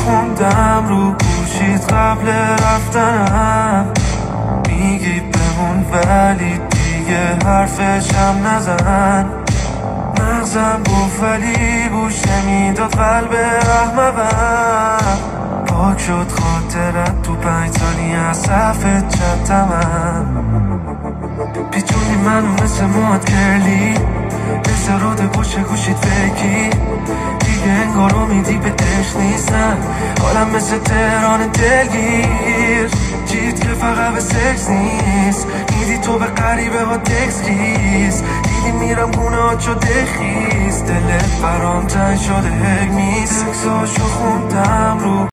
خوندم رو گوشیت قبل رفتنم، میگی بمون ولی دیگه حرفشم نزن. مغزم گفت ولی گوشه میداد قلب احمقم. پاک شد خاطرت تو 5 ثانیه از صفحه چتمم. پیچونی منو مثل موهات کرلی، مثل رود پشت گوشیت فکی، دیگه انگار امیدی به عشق نیستن. حالم مثل تهران دلگیر، چیت که فقط به سکس نیست. میدی تو به غریبه ها تکس کیست، دیدی میرم گونه ها شده خیست. دلت برام تنگ شده هک نیست. عکساشو خوندم رو